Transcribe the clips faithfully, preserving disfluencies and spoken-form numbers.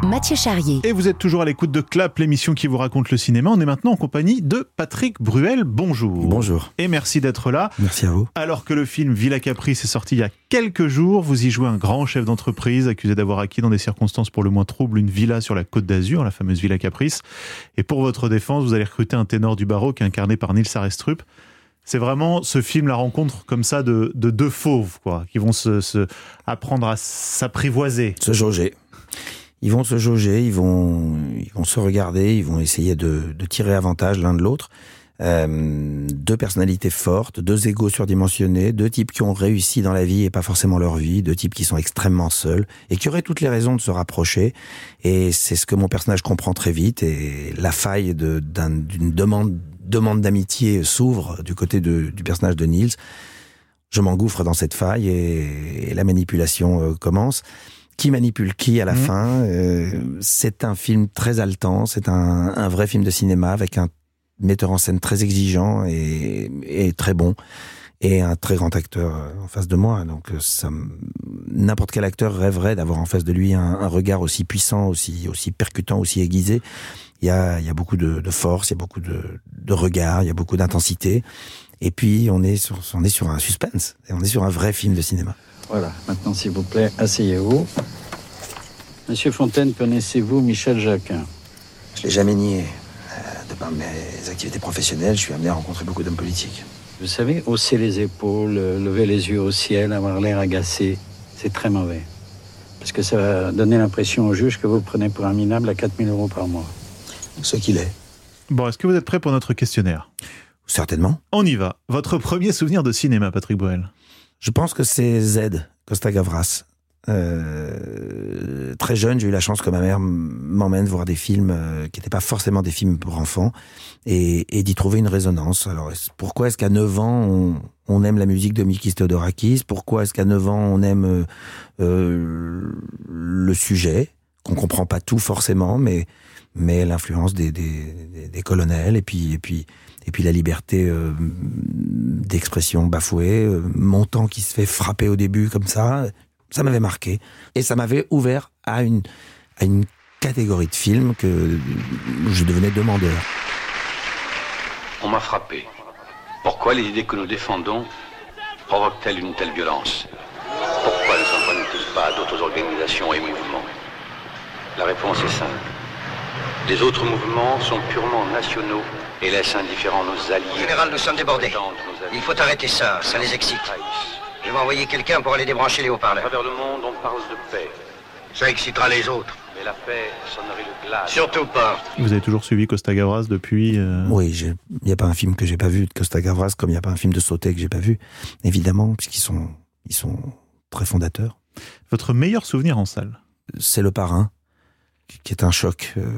Mathieu Charrier. Et vous êtes toujours à l'écoute de Clap, l'émission qui vous raconte le cinéma. On est maintenant en compagnie de Patrick Bruel. Bonjour. Bonjour. Et merci d'être là. Merci à vous. Alors que le film Villa Caprice est sorti il y a quelques jours, vous y jouez un grand chef d'entreprise accusé d'avoir acquis dans des circonstances pour le moins troubles une villa sur la Côte d'Azur, la fameuse Villa Caprice. Et pour votre défense, vous allez recruter un ténor du baroque incarné par Nils Arestrup. C'est vraiment ce film, la rencontre comme ça de, de deux fauves, quoi, qui vont se, se apprendre à s'apprivoiser. Se jauger. Ils vont se jauger, ils vont, ils vont se regarder, ils vont essayer de, de tirer avantage l'un de l'autre. Euh, deux personnalités fortes, deux égos surdimensionnés, deux types qui ont réussi dans la vie et pas forcément leur vie, deux types qui sont extrêmement seuls et qui auraient toutes les raisons de se rapprocher. Et c'est ce que mon personnage comprend très vite. Et la faille de, d'un, d'une demande demande d'amitié s'ouvre du côté de, du personnage de Nils. Je m'engouffre dans cette faille et, et la manipulation euh, commence. Qui manipule qui à la mmh. fin euh, C'est un film très haletant, c'est un, un vrai film de cinéma avec un metteur en scène très exigeant et, et très bon, et un très grand acteur en face de moi. Donc ça, n'importe quel acteur rêverait d'avoir en face de lui un, un regard aussi puissant, aussi, aussi percutant, aussi aiguisé. Il y a, il y a beaucoup de, de force, il y a beaucoup de, de regard, il y a beaucoup d'intensité. Et puis, on est sur, on est sur un suspense. Et on est sur un vrai film de cinéma. Voilà. Maintenant, s'il vous plaît, asseyez-vous. Monsieur Fontaine, connaissez-vous Michel Jacquin? Je l'ai jamais nié. Euh, de par mes activités professionnelles, je suis amené à rencontrer beaucoup d'hommes politiques. Vous savez, hausser les épaules, lever les yeux au ciel, avoir l'air agacé, c'est très mauvais. Parce que ça va donner l'impression au juge que vous prenez pour un minable à quatre mille euros par mois. Ce qu'il est. Bon, est-ce que vous êtes prêt pour notre questionnaire? Certainement. On y va. Votre premier souvenir de cinéma, Patrick Bruel? Je pense que c'est Z, Costa Gavras. Euh, très jeune, j'ai eu la chance que ma mère m'emmène voir des films euh, qui n'étaient pas forcément des films pour enfants et, et d'y trouver une résonance. Alors, pourquoi est-ce qu'à neuf ans, on, on aime la musique de Mikis Theodorakis? Pourquoi est-ce qu'à neuf ans, on aime euh, euh, le sujet, qu'on comprend pas tout forcément, mais mais l'influence des, des, des, des colonels et puis et puis et puis la liberté euh, d'expression bafouée, euh, mon temps qui se fait frapper au début comme ça, ça m'avait marqué et ça m'avait ouvert à une à une catégorie de films que je devenais demandeur. On m'a frappé. Pourquoi les idées que nous défendons provoquent-elles une telle violence? Pourquoi ne s'en prennent-ils pas à d'autres organisations et mouvements? La réponse est simple. Les autres mouvements sont purement nationaux et laissent indifférents nos alliés. Général, nous sommes débordés. Il faut arrêter ça, ça les excite. Je vais envoyer quelqu'un pour aller débrancher les haut-parleurs. À travers le monde, on parle de paix. Ça excitera les autres. Mais la paix sonnerait le glace. Surtout pas. Vous avez toujours suivi Costa Gavras depuis euh... Oui, il n'y a pas un film que j'ai pas vu de Costa Gavras, comme il n'y a pas un film de Sauté que j'ai pas vu, évidemment, puisqu'ils sont, ils sont très fondateurs. Votre meilleur souvenir en salle? C'est Le Parrain, qui est un choc euh,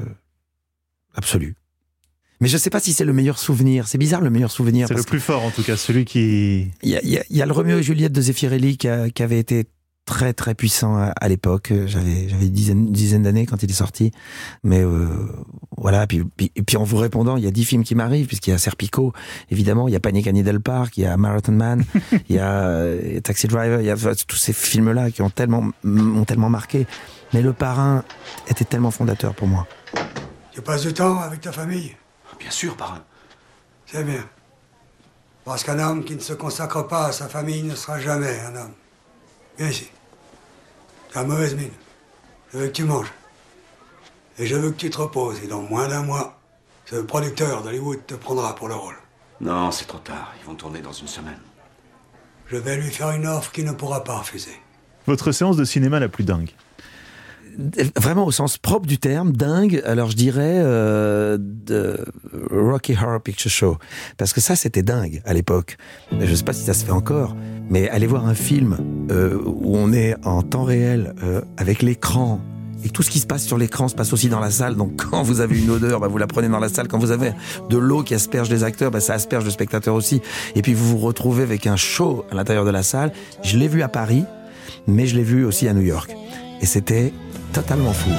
absolu. Mais je ne sais pas si c'est le meilleur souvenir. C'est bizarre, le meilleur souvenir. C'est le plus fort, en tout cas, celui qui... Il y a, y a, y a le Roméo et Juliette de Zeffirelli qui, a, qui avait été très, très puissant à, à l'époque. J'avais, j'avais une dizaine, une dizaine d'années quand il est sorti. Mais euh, voilà, puis, puis, et puis en vous répondant, il y a dix films qui m'arrivent, puisqu'il y a Serpico, évidemment, il y a Panic à Needle Park, il y a Marathon Man, il y a euh, Taxi Driver, il y a enfin, tous ces films-là qui ont tellement, m'ont tellement marqué. Mais Le Parrain était tellement fondateur pour moi. Tu passes du temps avec ta famille? Bien sûr, parrain. C'est bien. Parce qu'un homme qui ne se consacre pas à sa famille ne sera jamais un homme. Viens ici. Tu as mauvaise mine. Je veux que tu manges. Et je veux que tu te reposes. Et dans moins d'un mois, ce producteur d'Hollywood te prendra pour le rôle. Non, c'est trop tard. Ils vont tourner dans une semaine. Je vais lui faire une offre qu'il ne pourra pas refuser. Votre séance de cinéma la plus dingue? Vraiment au sens propre du terme, dingue, alors je dirais euh, de Rocky Horror Picture Show. Parce que ça, c'était dingue à l'époque. Je ne sais pas si ça se fait encore, mais aller voir un film euh, où on est en temps réel, euh, avec l'écran, et tout ce qui se passe sur l'écran se passe aussi dans la salle. Donc quand vous avez une odeur, bah, vous la prenez dans la salle. Quand vous avez de l'eau qui asperge les acteurs, bah, ça asperge le spectateur aussi. Et puis vous vous retrouvez avec un show à l'intérieur de la salle. Je l'ai vu à Paris, mais je l'ai vu aussi à New York. Et c'était totalement fou.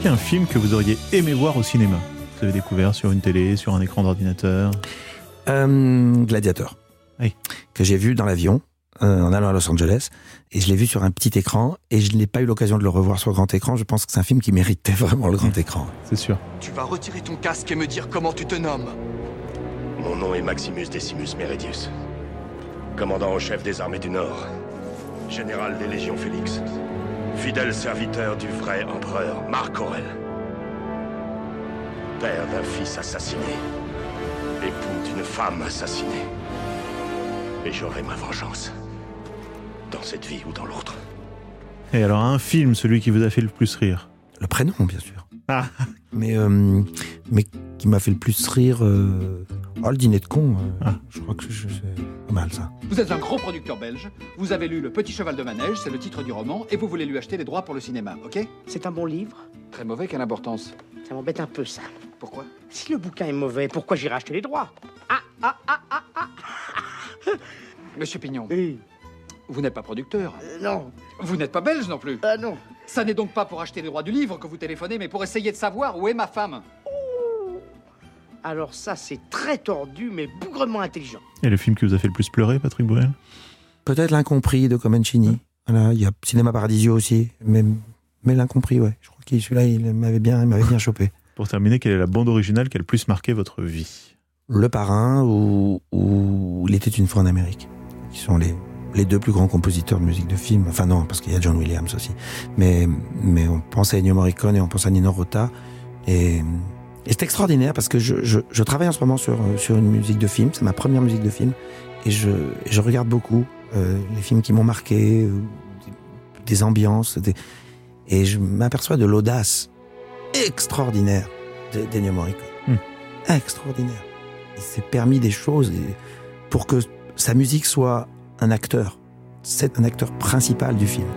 qu'il y a un film que vous auriez aimé voir au cinéma ? Vous avez découvert sur une télé, sur un écran d'ordinateur ? euh, Gladiator. Oui. Que j'ai vu dans l'avion, euh, en allant à Los Angeles, et je l'ai vu sur un petit écran, et je n'ai pas eu l'occasion de le revoir sur grand écran. Je pense que c'est un film qui méritait vraiment le grand écran. C'est sûr. Tu vas retirer ton casque et me dire comment tu te nommes. Mon nom est Maximus Decimus Meridius, commandant en chef des armées du Nord, général des légions Félix, fidèle serviteur du vrai empereur Marc Aurèle, père d'un fils assassiné, époux d'une femme assassinée. Et j'aurai ma vengeance, dans cette vie ou dans l'autre. Et alors, un film, celui qui vous a fait le plus rire ? Le prénom, bien sûr. Ah. Mais, euh, mais qui m'a fait le plus rire... Euh... Oh, le dîner de con, euh, Ah. je crois que je- c'est pas mal, ça. Vous êtes un gros producteur belge, vous avez lu Le Petit Cheval de Manège, c'est le titre du roman, et vous voulez lui acheter les droits pour le cinéma, ok ? C'est un bon livre. Très mauvais, quelle importance ? Ça m'embête un peu, ça. Pourquoi ? Si le bouquin est mauvais, pourquoi j'irai acheter les droits? Ah, ah, ah, ah, ah. Monsieur Pignon, Oui. vous n'êtes pas producteur. Euh, non. Vous n'êtes pas belge non plus. Ah non. Ça n'est donc pas pour acheter les droits du livre que vous téléphonez, mais pour essayer de savoir où est ma femme. Alors ça, c'est très tordu, mais bougrement intelligent. Et le film qui vous a fait le plus pleurer, Patrick Bruel ? Peut-être L'Incompris de Comencini. Voilà, il y a Cinéma Paradisio aussi, mais, mais L'Incompris, ouais. Je crois que celui-là, il m'avait bien, il m'avait bien chopé. Pour terminer, quelle est la bande originale qui a le plus marqué votre vie ? Le Parrain ou, ou Il était une fois en Amérique, qui sont les, les deux plus grands compositeurs de musique de film. Enfin non, parce qu'il y a John Williams aussi. Mais, mais on pense à Ennio Morricone et on pense à Nino Rota. Et, et c'est extraordinaire parce que je, je, je travaille en ce moment sur, sur une musique de film. C'est ma première musique de film. Et je, je regarde beaucoup euh, les films qui m'ont marqué, euh, des, des ambiances. Des, et je m'aperçois de l'audace extraordinaire de- d'Ennio Morricone. Hmm. Extraordinaire. Il s'est permis des choses et pour que sa musique soit un acteur. C'est un acteur principal du film.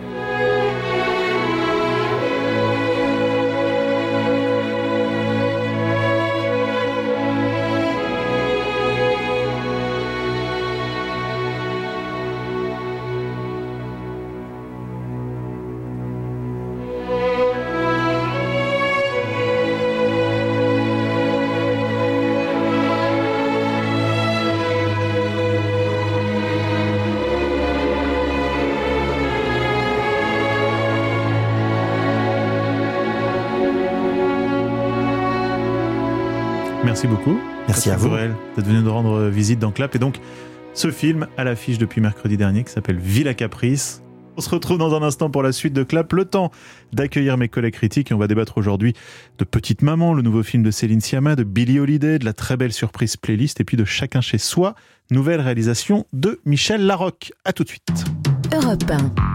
Merci beaucoup. Merci à vous. Bruel, d'être venu nous rendre visite dans Clap. Et donc, ce film à l'affiche depuis mercredi dernier qui s'appelle Villa Caprice. On se retrouve dans un instant pour la suite de Clap. Le temps d'accueillir mes collègues critiques et on va débattre aujourd'hui de Petite Maman, le nouveau film de Céline Sciamma, de Billie Holiday, de la très belle surprise playlist et puis de Chacun chez soi, nouvelle réalisation de Michel Larocque. À tout de suite. Europe un.